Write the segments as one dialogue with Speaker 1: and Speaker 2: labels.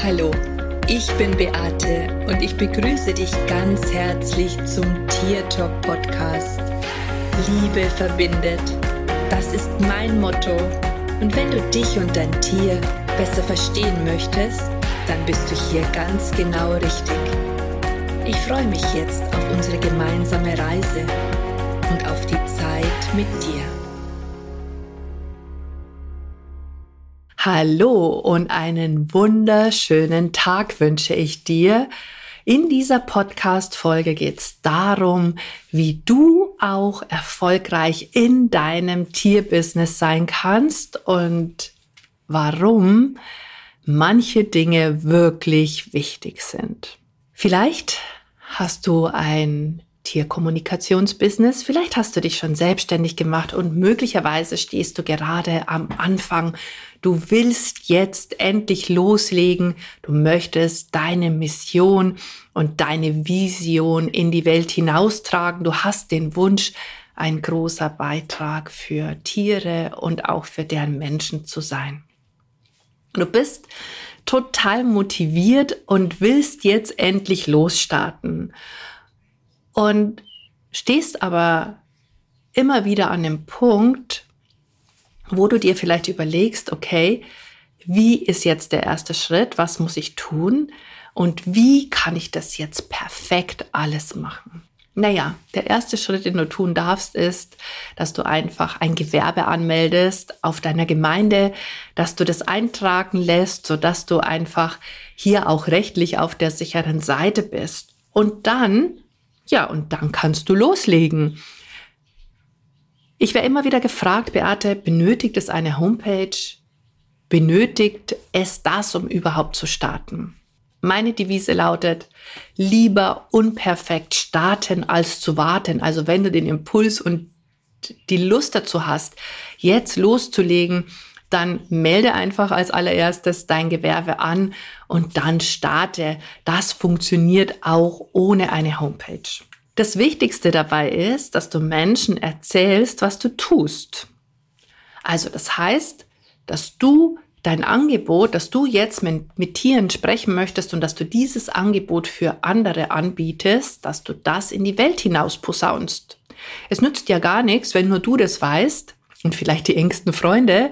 Speaker 1: Hallo, ich bin Beate und ich begrüße dich ganz herzlich zum Tiertalk Podcast. Liebe verbindet, das ist mein Motto. Und wenn du dich und dein Tier besser verstehen möchtest, dann bist du hier ganz genau richtig. Ich freue mich jetzt auf unsere gemeinsame Reise und auf die Zeit mit dir.
Speaker 2: Hallo und einen wunderschönen Tag wünsche ich dir. In dieser Podcast-Folge geht es darum, wie du auch erfolgreich in deinem Tierbusiness sein kannst und warum manche Dinge wirklich wichtig sind. Vielleicht hast du ein Tierkommunikationsbusiness, vielleicht hast du dich schon selbstständig gemacht und möglicherweise stehst du gerade am Anfang. Du willst jetzt endlich loslegen, du möchtest deine Mission und deine Vision in die Welt hinaustragen. Du hast den Wunsch, ein großer Beitrag für Tiere und auch für deren Menschen zu sein. Du bist total motiviert und willst jetzt endlich losstarten. Und stehst aber immer wieder an dem Punkt, wo du dir vielleicht überlegst, okay, wie ist jetzt der erste Schritt? Was muss ich tun? Und wie kann ich das jetzt perfekt alles machen? Naja, der erste Schritt, den du tun darfst, ist, dass du einfach ein Gewerbe anmeldest auf deiner Gemeinde, dass du das eintragen lässt, sodass du einfach hier auch rechtlich auf der sicheren Seite bist. Und dann kannst du loslegen. Ich werde immer wieder gefragt, Beate, benötigt es eine Homepage? Benötigt es das, um überhaupt zu starten? Meine Devise lautet, lieber unperfekt starten als zu warten. Also wenn du den Impuls und die Lust dazu hast, jetzt loszulegen, dann melde einfach als allererstes dein Gewerbe an und dann starte. Das funktioniert auch ohne eine Homepage. Das Wichtigste dabei ist, dass du Menschen erzählst, was du tust. Also das heißt, dass du dein Angebot, dass du jetzt mit Tieren sprechen möchtest und dass du dieses Angebot für andere anbietest, dass du das in die Welt hinaus posaunst. Es nützt ja gar nichts, wenn nur du das weißt und vielleicht die engsten Freunde,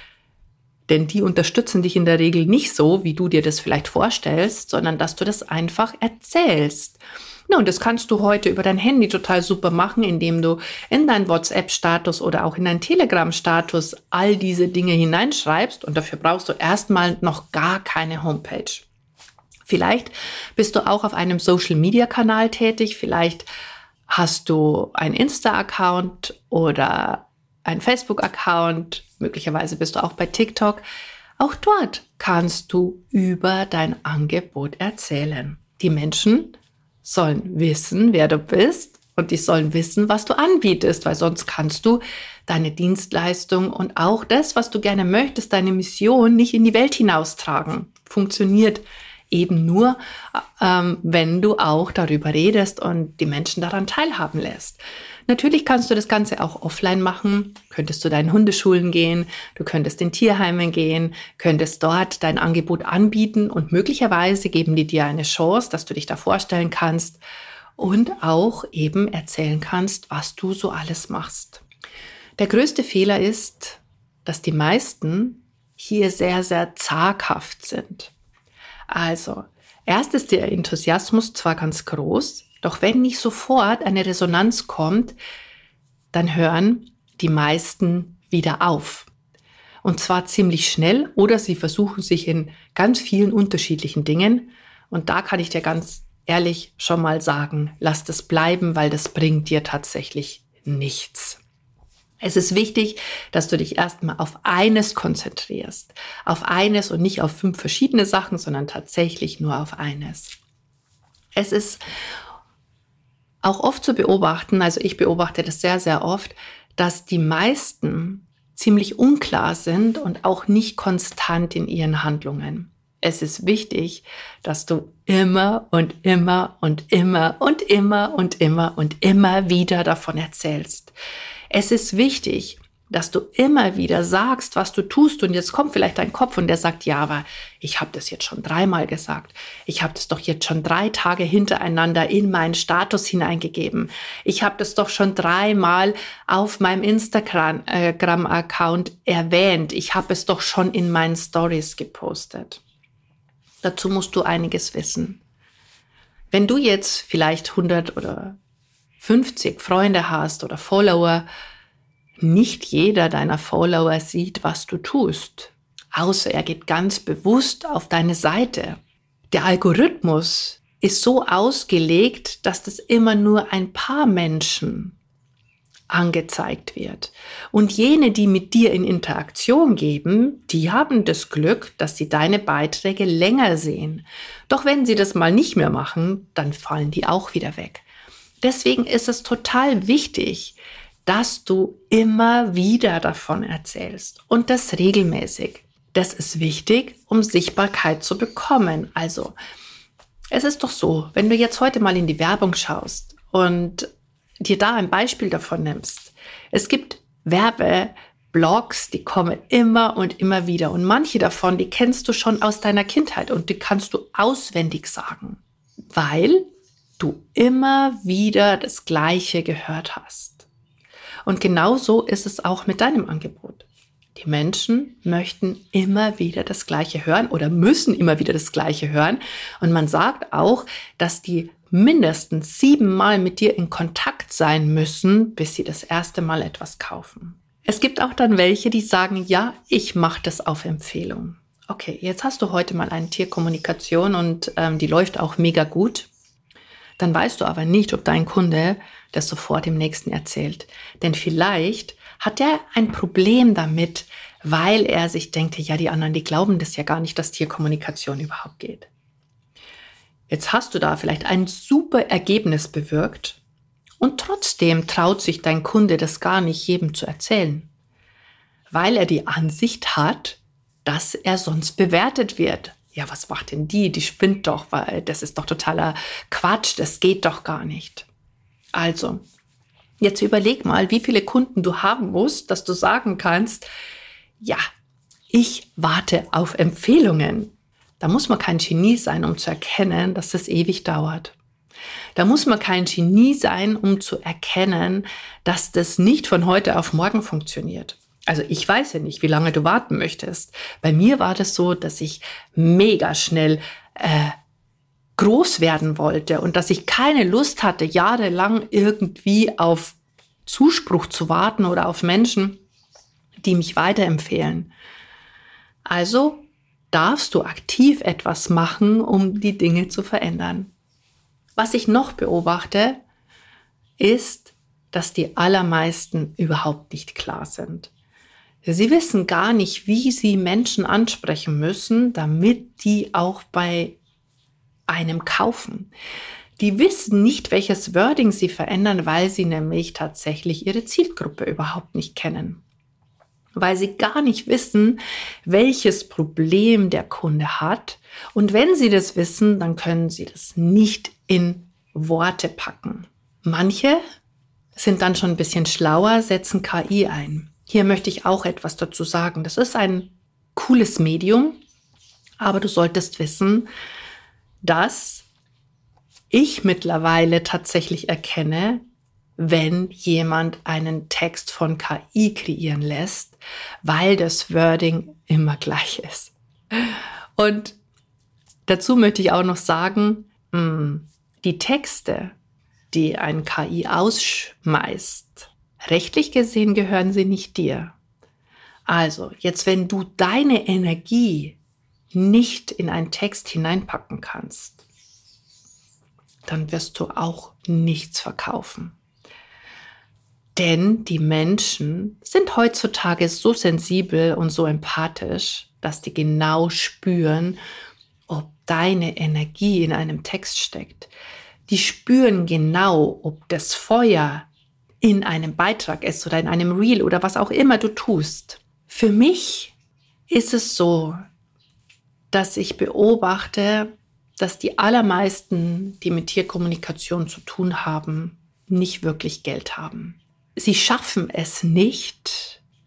Speaker 2: denn die unterstützen dich in der Regel nicht so, wie du dir das vielleicht vorstellst, sondern dass du das einfach erzählst. Na, und das kannst du heute über dein Handy total super machen, indem du in deinen WhatsApp-Status oder auch in deinen Telegram-Status all diese Dinge hineinschreibst. Und dafür brauchst du erstmal noch gar keine Homepage. Vielleicht bist du auch auf einem Social-Media-Kanal tätig. Vielleicht hast du einen Insta-Account oder einen Facebook-Account. Möglicherweise bist du auch bei TikTok. Auch dort kannst du über dein Angebot erzählen. Die Menschen sollen wissen, wer du bist und die sollen wissen, was du anbietest, weil sonst kannst du deine Dienstleistung und auch das, was du gerne möchtest, deine Mission nicht in die Welt hinaustragen. Funktioniert eben nur, wenn du auch darüber redest und die Menschen daran teilhaben lässt. Natürlich kannst du das Ganze auch offline machen, könntest zu deinen Hundeschulen gehen, du könntest in Tierheimen gehen, könntest dort dein Angebot anbieten und möglicherweise geben die dir eine Chance, dass du dich da vorstellen kannst und auch eben erzählen kannst, was du so alles machst. Der größte Fehler ist, dass die meisten hier sehr, sehr zaghaft sind. Also, erst ist der Enthusiasmus zwar ganz groß, doch wenn nicht sofort eine Resonanz kommt, dann hören die meisten wieder auf. Und zwar ziemlich schnell oder sie versuchen sich in ganz vielen unterschiedlichen Dingen. Und da kann ich dir ganz ehrlich schon mal sagen, lass das bleiben, weil das bringt dir tatsächlich nichts. Es ist wichtig, dass du dich erstmal auf eines konzentrierst. Auf eines und nicht auf 5 verschiedene Sachen, sondern tatsächlich nur auf eines. Es ist auch oft zu beobachten, also ich beobachte das sehr, sehr oft, dass die meisten ziemlich unklar sind und auch nicht konstant in ihren Handlungen. Es ist wichtig, dass du immer und immer und immer und immer und immer und immer wieder davon erzählst. Es ist wichtig, dass du immer wieder sagst, was du tust und jetzt kommt vielleicht dein Kopf und der sagt, ja, aber ich habe das jetzt schon 3-mal gesagt. Ich habe das doch jetzt schon 3 Tage hintereinander in meinen Status hineingegeben. Ich habe das doch schon 3-mal auf meinem Instagram-Account erwähnt. Ich habe es doch schon in meinen Stories gepostet. Dazu musst du einiges wissen. Wenn du jetzt vielleicht 100 oder 50 Freunde hast oder Follower, nicht jeder deiner Follower sieht, was du tust, außer er geht ganz bewusst auf deine Seite. Der Algorithmus ist so ausgelegt, dass das immer nur ein paar Menschen angezeigt wird. Und jene, die mit dir in Interaktion geben, die haben das Glück, dass sie deine Beiträge länger sehen. Doch wenn sie das mal nicht mehr machen, dann fallen die auch wieder weg. Deswegen ist es total wichtig, dass du immer wieder davon erzählst und das regelmäßig. Das ist wichtig, um Sichtbarkeit zu bekommen. Also, es ist doch so, wenn du jetzt heute mal in die Werbung schaust und dir da ein Beispiel davon nimmst. Es gibt Werbeblogs, die kommen immer und immer wieder und manche davon, die kennst du schon aus deiner Kindheit und die kannst du auswendig sagen, weil du immer wieder das Gleiche gehört hast. Und genauso ist es auch mit deinem Angebot. Die Menschen möchten immer wieder das Gleiche hören oder müssen immer wieder das Gleiche hören. Und man sagt auch, dass die mindestens 7-mal mit dir in Kontakt sein müssen, bis sie das erste Mal etwas kaufen. Es gibt auch dann welche, die sagen, ja, ich mache das auf Empfehlung. Okay, jetzt hast du heute mal eine Tierkommunikation und die läuft auch mega gut. Dann weißt du aber nicht, ob dein Kunde das sofort dem Nächsten erzählt. Denn vielleicht hat er ein Problem damit, weil er sich denkt, ja, die anderen, die glauben das ja gar nicht, dass Tierkommunikation überhaupt geht. Jetzt hast du da vielleicht ein super Ergebnis bewirkt und trotzdem traut sich dein Kunde das gar nicht jedem zu erzählen, weil er die Ansicht hat, dass er sonst bewertet wird. Ja, was macht denn die? Die spinnt doch, weil das ist doch totaler Quatsch, das geht doch gar nicht. Also, jetzt überleg mal, wie viele Kunden du haben musst, dass du sagen kannst, ja, ich warte auf Empfehlungen. Da muss man kein Genie sein, um zu erkennen, dass das ewig dauert. Da muss man kein Genie sein, um zu erkennen, dass das nicht von heute auf morgen funktioniert. Also ich weiß ja nicht, wie lange du warten möchtest. Bei mir war das so, dass ich mega schnell groß werden wollte und dass ich keine Lust hatte, jahrelang irgendwie auf Zuspruch zu warten oder auf Menschen, die mich weiterempfehlen. Also darfst du aktiv etwas machen, um die Dinge zu verändern. Was ich noch beobachte, ist, dass die allermeisten überhaupt nicht klar sind. Sie wissen gar nicht, wie sie Menschen ansprechen müssen, damit die auch bei einem kaufen. Die wissen nicht, welches Wording sie verändern, weil sie nämlich tatsächlich ihre Zielgruppe überhaupt nicht kennen. Weil sie gar nicht wissen, welches Problem der Kunde hat. Und wenn sie das wissen, dann können sie das nicht in Worte packen. Manche sind dann schon ein bisschen schlauer, setzen KI ein. Hier möchte ich auch etwas dazu sagen. Das ist ein cooles Medium, aber du solltest wissen, dass ich mittlerweile tatsächlich erkenne, wenn jemand einen Text von KI kreieren lässt, weil das Wording immer gleich ist. Und dazu möchte ich auch noch sagen, die Texte, die ein KI ausschmeißt, rechtlich gesehen gehören sie nicht dir. Also, jetzt wenn du deine Energie nicht in einen Text hineinpacken kannst, dann wirst du auch nichts verkaufen. Denn die Menschen sind heutzutage so sensibel und so empathisch, dass die genau spüren, ob deine Energie in einem Text steckt. Die spüren genau, ob das Feuer in einem Beitrag ist oder in einem Reel oder was auch immer du tust. Für mich ist es so, dass ich beobachte, dass die allermeisten, die mit Tierkommunikation zu tun haben, nicht wirklich Geld haben. Sie schaffen es nicht,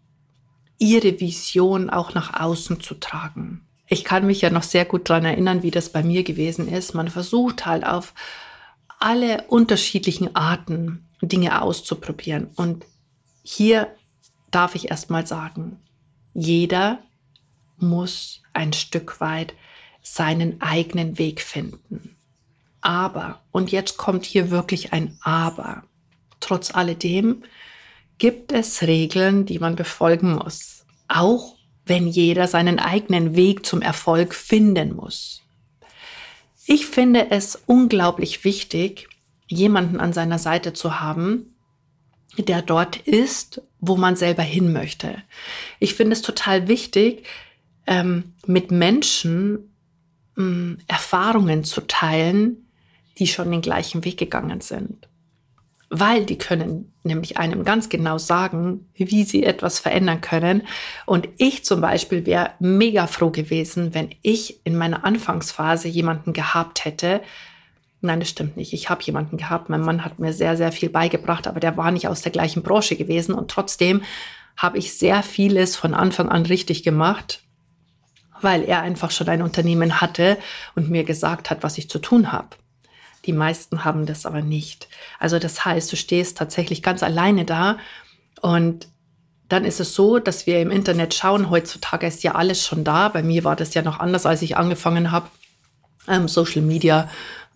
Speaker 2: ihre Vision auch nach außen zu tragen. Ich kann mich ja noch sehr gut daran erinnern, wie das bei mir gewesen ist. Man versucht halt auf alle unterschiedlichen Arten Dinge auszuprobieren. Und hier darf ich erstmal sagen, jeder muss ein Stück weit seinen eigenen Weg finden. Aber, und jetzt kommt hier wirklich ein Aber, trotz alledem gibt es Regeln, die man befolgen muss, auch wenn jeder seinen eigenen Weg zum Erfolg finden muss. Ich finde es unglaublich wichtig, jemanden an seiner Seite zu haben, der dort ist, wo man selber hin möchte. Ich finde es total wichtig, mit Menschen Erfahrungen zu teilen, die schon den gleichen Weg gegangen sind. Weil die können nämlich einem ganz genau sagen, wie sie etwas verändern können. Und ich zum Beispiel wäre mega froh gewesen, wenn ich in meiner Anfangsphase jemanden gehabt hätte. Nein, das stimmt nicht. Ich habe jemanden gehabt. Mein Mann hat mir sehr, sehr viel beigebracht, aber der war nicht aus der gleichen Branche gewesen. Und trotzdem habe ich sehr vieles von Anfang an richtig gemacht, weil er einfach schon ein Unternehmen hatte und mir gesagt hat, was ich zu tun habe. Die meisten haben das aber nicht. Also das heißt, du stehst tatsächlich ganz alleine da und dann ist es so, dass wir im Internet schauen, heutzutage ist ja alles schon da. Bei mir war das ja noch anders, als ich angefangen habe. Social Media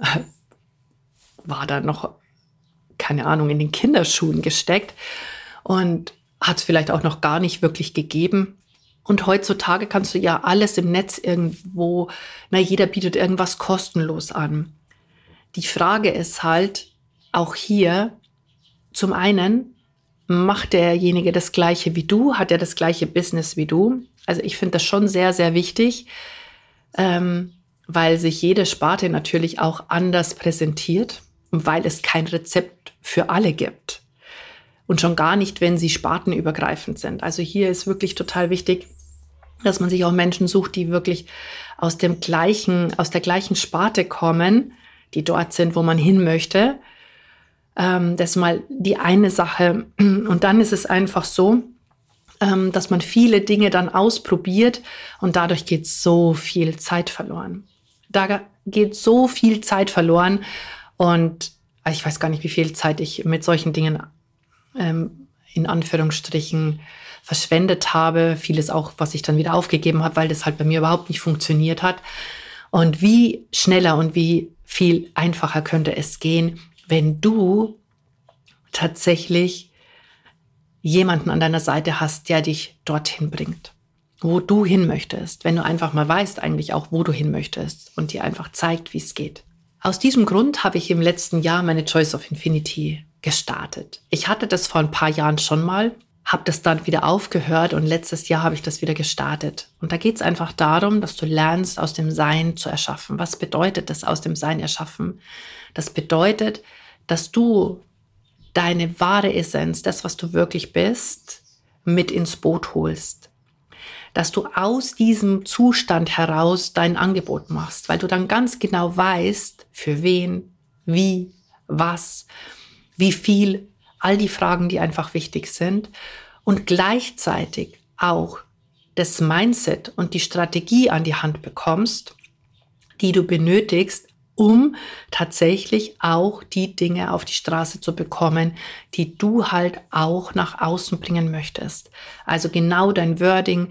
Speaker 2: war da noch, keine Ahnung, in den Kinderschuhen gesteckt und hat es vielleicht auch noch gar nicht wirklich gegeben. Und heutzutage kannst du ja alles im Netz irgendwo, jeder bietet irgendwas kostenlos an. Die Frage ist halt auch hier, zum einen, macht derjenige das Gleiche wie du? Hat er das gleiche Business wie du? Also ich finde das schon sehr, sehr wichtig, weil sich jede Sparte natürlich auch anders präsentiert und weil es kein Rezept für alle gibt. Und schon gar nicht, wenn sie spartenübergreifend sind. Also hier ist wirklich total wichtig, dass man sich auch Menschen sucht, die wirklich aus der gleichen Sparte kommen, die dort sind, wo man hin möchte. Das ist mal die eine Sache. Und dann ist es einfach so, dass man viele Dinge dann ausprobiert und dadurch geht so viel Zeit verloren. Da geht so viel Zeit verloren und ich weiß gar nicht, wie viel Zeit ich mit solchen Dingen in Anführungsstrichen verschwendet habe. Vieles auch, was ich dann wieder aufgegeben habe, weil das halt bei mir überhaupt nicht funktioniert hat. Und wie schneller und wie viel einfacher könnte es gehen, wenn du tatsächlich jemanden an deiner Seite hast, der dich dorthin bringt, wo du hin möchtest. Wenn du einfach mal weißt eigentlich auch, wo du hin möchtest und dir einfach zeigt, wie es geht. Aus diesem Grund habe ich im letzten Jahr meine Choice of Infinity gestartet. Ich hatte das vor ein paar Jahren schon mal, habe das dann wieder aufgehört und letztes Jahr habe ich das wieder gestartet. Und da geht es einfach darum, dass du lernst, aus dem Sein zu erschaffen. Was bedeutet das, aus dem Sein erschaffen? Das bedeutet, dass du deine wahre Essenz, das, was du wirklich bist, mit ins Boot holst. Dass du aus diesem Zustand heraus dein Angebot machst, weil du dann ganz genau weißt, für wen, wie, was, wie viel, all die Fragen, die einfach wichtig sind und gleichzeitig auch das Mindset und die Strategie an die Hand bekommst, die du benötigst, um tatsächlich auch die Dinge auf die Straße zu bekommen, die du halt auch nach außen bringen möchtest. Also genau dein Wording,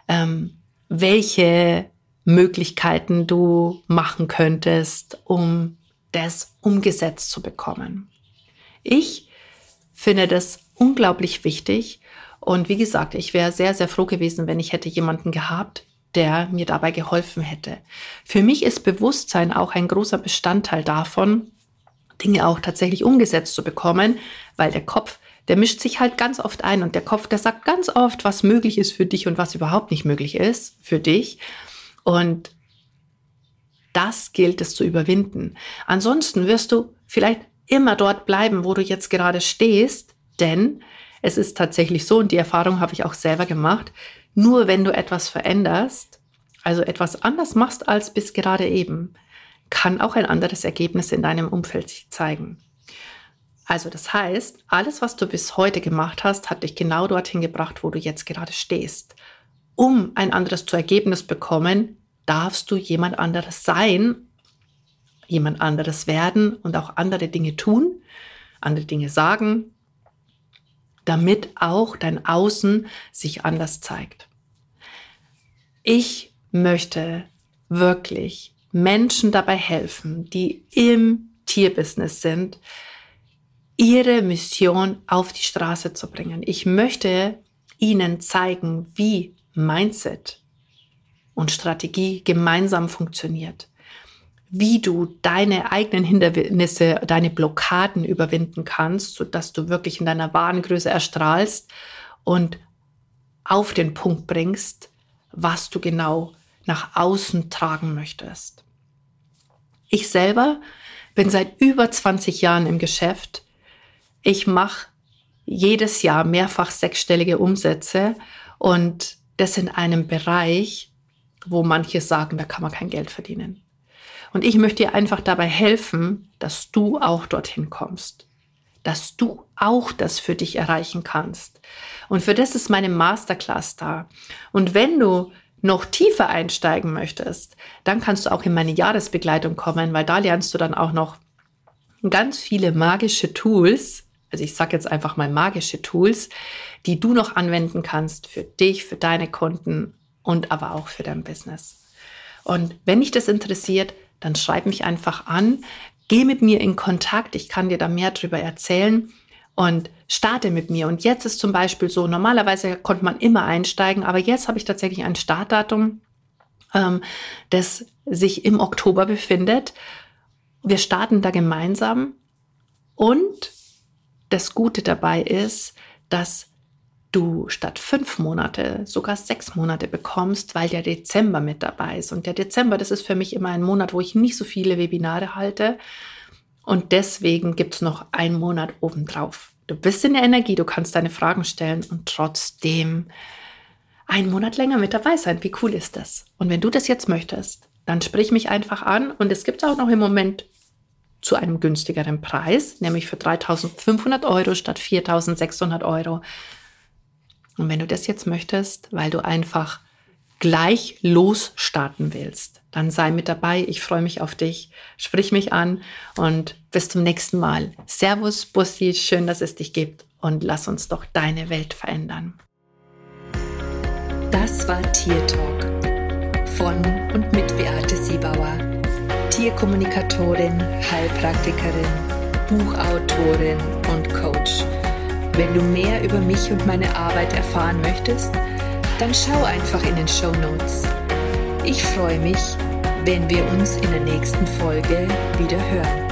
Speaker 2: welche Möglichkeiten du machen könntest, um das umgesetzt zu bekommen. Ich finde das unglaublich wichtig und wie gesagt, ich wäre sehr, sehr froh gewesen, wenn ich hätte jemanden gehabt, der mir dabei geholfen hätte. Für mich ist Bewusstsein auch ein großer Bestandteil davon, Dinge auch tatsächlich umgesetzt zu bekommen, weil der Kopf, der mischt sich halt ganz oft ein und der Kopf, der sagt ganz oft, was möglich ist für dich und was überhaupt nicht möglich ist für dich. Und das gilt es zu überwinden. Ansonsten wirst du vielleicht immer dort bleiben, wo du jetzt gerade stehst, denn es ist tatsächlich so, und die Erfahrung habe ich auch selber gemacht, nur wenn du etwas veränderst, also etwas anders machst als bis gerade eben, kann auch ein anderes Ergebnis in deinem Umfeld sich zeigen. Also das heißt, alles, was du bis heute gemacht hast, hat dich genau dorthin gebracht, wo du jetzt gerade stehst. Um ein anderes Ergebnis zu bekommen, darfst du jemand anderes sein, jemand anderes werden und auch andere Dinge tun, andere Dinge sagen, damit auch dein Außen sich anders zeigt. Ich möchte wirklich Menschen dabei helfen, die im Tierbusiness sind, ihre Mission auf die Straße zu bringen. Ich möchte ihnen zeigen, wie Mindset und Strategie gemeinsam funktioniert, wie du deine eigenen Hindernisse, deine Blockaden überwinden kannst, sodass du wirklich in deiner wahren Größe erstrahlst und auf den Punkt bringst, was du genau nach außen tragen möchtest. Ich selber bin seit über 20 Jahren im Geschäft. Ich mache jedes Jahr mehrfach 6-stellige Umsätze und das in einem Bereich, wo manche sagen, da kann man kein Geld verdienen. Und ich möchte dir einfach dabei helfen, dass du auch dorthin kommst, dass du auch das für dich erreichen kannst. Und für das ist meine Masterclass da. Und wenn du noch tiefer einsteigen möchtest, dann kannst du auch in meine Jahresbegleitung kommen, weil da lernst du dann auch noch ganz viele magische Tools, also ich sage jetzt einfach mal magische Tools, die du noch anwenden kannst für dich, für deine Kunden und aber auch für dein Business. Und wenn dich das interessiert, dann schreib mich einfach an, geh mit mir in Kontakt, ich kann dir da mehr drüber erzählen und starte mit mir. Und jetzt ist zum Beispiel so, normalerweise konnte man immer einsteigen, aber jetzt habe ich tatsächlich ein Startdatum, das sich im Oktober befindet. Wir starten da gemeinsam und das Gute dabei ist, dass du statt 5 Monate sogar 6 Monate bekommst, weil der Dezember mit dabei ist. Und der Dezember, das ist für mich immer ein Monat, wo ich nicht so viele Webinare halte. Und deswegen gibt es noch einen Monat obendrauf. Du bist in der Energie, du kannst deine Fragen stellen und trotzdem einen Monat länger mit dabei sein. Wie cool ist das? Und wenn du das jetzt möchtest, dann sprich mich einfach an. Und es gibt auch noch im Moment zu einem günstigeren Preis, nämlich für 3.500 € statt 4.600 €. Und wenn du das jetzt möchtest, weil du einfach gleich losstarten willst, dann sei mit dabei. Ich freue mich auf dich. Sprich mich an und bis zum nächsten Mal. Servus, Bussi, schön, dass es dich gibt und lass uns doch deine Welt verändern.
Speaker 1: Das war Tier Talk von und mit Beate Siebauer, Tierkommunikatorin, Heilpraktikerin, Buchautorin und Coach. Wenn du mehr über mich und meine Arbeit erfahren möchtest, dann schau einfach in den Shownotes. Ich freue mich, wenn wir uns in der nächsten Folge wieder hören.